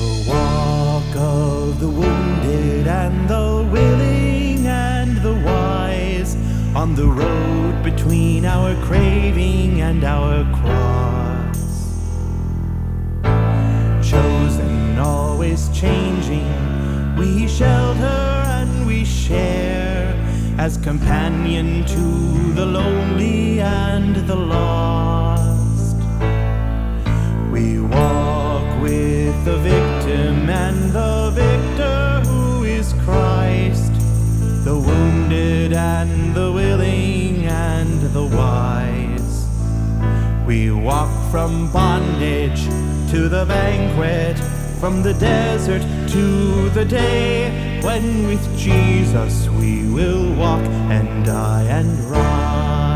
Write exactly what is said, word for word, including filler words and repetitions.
The walk of the wounded and the willing and the wise, on the road between our craving and our cross. Chosen, always changing, we shelter and we share, as companion to the lonely and the lost. We walk with the victim and the victor who is Christ, the wounded and the willing and the wise. We walk from bondage to the banquet, from the desert to the day when with Jesus we will walk and die and rise.